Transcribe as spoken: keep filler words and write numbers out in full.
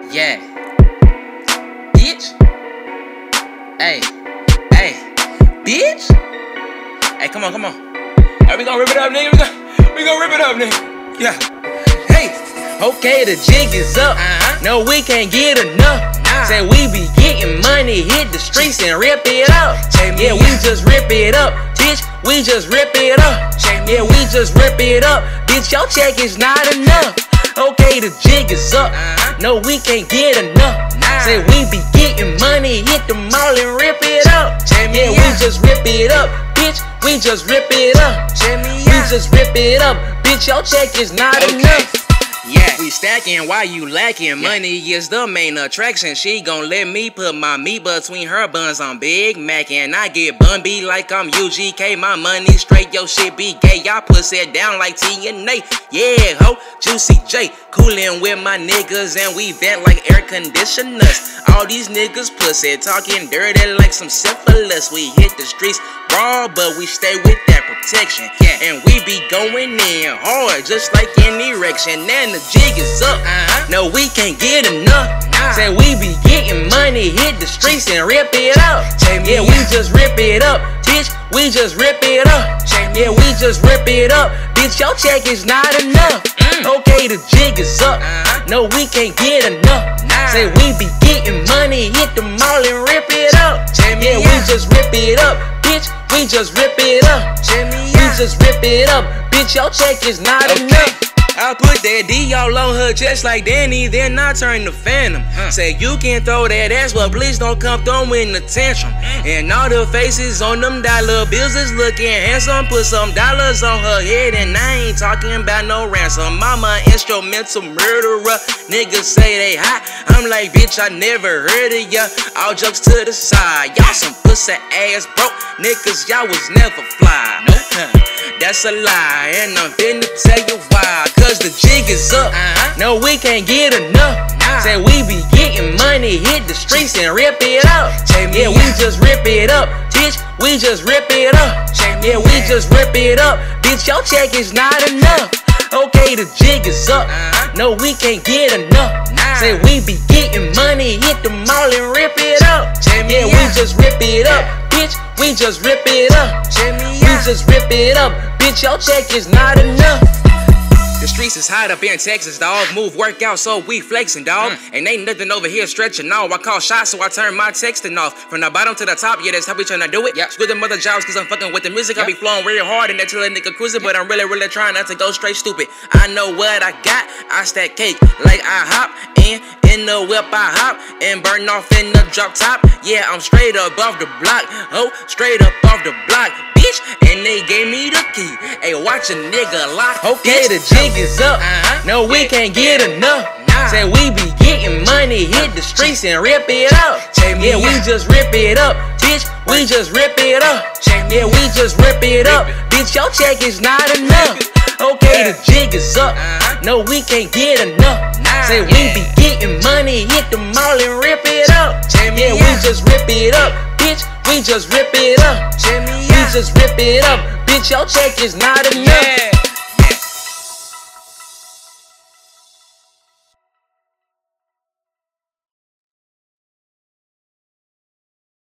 Yeah. Bitch. Hey. Hey. Bitch. Hey, come on, come on. Hey, we gonna rip it up, nigga. We gonna, we gonna rip it up, nigga. Yeah. Hey. Okay, the jig is up. Uh-huh. No, we can't get enough. Nah. Say we be getting money, hit the streets and rip it up. Yeah, we just rip it up. Bitch, we just rip it up. Yeah, we just rip it up. Bitch, your check is not enough. Okay, the jig is up. No, we can't get enough. Say we be getting money, hit the mall and rip it up. Yeah, we just rip it up. Bitch, we just rip it up. We just rip it up. Bitch, your check is not enough. Yeah, we stacking while you lacking. Money is the main attraction. She gon' let me put my meat between her buns on Big Mac. And I get bun B like I'm U G K. My money straight, yo shit be gay. Y'all pussy it down like T N A. Yeah, ho, Juicy J. Coolin' with my niggas and we vent like air conditioners. All these niggas pussy talking dirty like some syphilis. We hit the streets raw, but we stay with that protection. Yeah, and we be going in hard just like an erection. And the jig is up. Uh-huh. No, we can't get enough. Nah. Say we be getting money, hit the streets and rip it up. Yeah, we just rip it up. Bitch, we just rip it up. Yeah, we just rip it up. Bitch, your check is not enough. Mm. Okay, the jig is up. Uh-huh. No, we can't get enough. Nah. Say we be getting money, hit the mall and rip it up. Yeah, we just rip it up. Bitch, we just rip it up. We just rip it up. Bitch, your check is not okay. enough. I put that D all on her just like Danny, then I turn to Phantom. Huh. Say you can throw that ass, but please don't come throwing the tantrum. And all the faces on them dollar bills is looking handsome. Put some dollars on her head, and I ain't talking about no ransom. Mama instrumental murderer, niggas say they hot. I'm like, bitch, I never heard of ya. All jokes to the side, y'all some pussy ass broke niggas, y'all was never fly. Nope. Huh. That's a lie, and I'm finna tell you why. Cause the jig is up. Uh-huh. No, we can't get enough. Nah. Say we be getting money, hit the streets and rip it up. Yeah, we just rip it up. Bitch, we just rip it up. Yeah, we just rip it up. Bitch, your check is not enough. Okay, the jig is up. Uh-huh. No, we can't get enough. Nah. Say we be getting money, hit the mall and rip it up. Yeah, we just rip it up. Bitch, we just rip it up. We just rip it up. Bitch, your check is not enough. The streets is hot up in Texas, dog. Move, work out, so we flexing, dog. Mm. And ain't nothing over here stretching off. I call shots, so I turn my texting off. From the bottom to the top, yeah, that's how we tryna do it. Yep. Screw the mother jobs, cause I'm fucking with the music. Yep. I be flowing real hard and that till a nigga cruising, but I'm really, really trying not to go straight stupid. I know what I got. I stack cake like I hop in. In the whip I hop and burn off in the drop top. Yeah, I'm straight up off the block. Oh, straight up off the block. And they gave me the key. Hey, watch a nigga lock. Okay, the jig is up. Uh-huh. No, we can't get enough. Nah. Say we be getting money, hit the streets and rip it up. Yeah, we just rip it up. Bitch, we just rip it up. Yeah, we just rip it up. Bitch, your check is not enough. Okay, the jig is up. No, we can't get enough. Say we be getting money, hit the mall and rip it up. Yeah, we just rip it up. Bitch, we just rip it up. We just rip it up. Bitch, your check is not enough.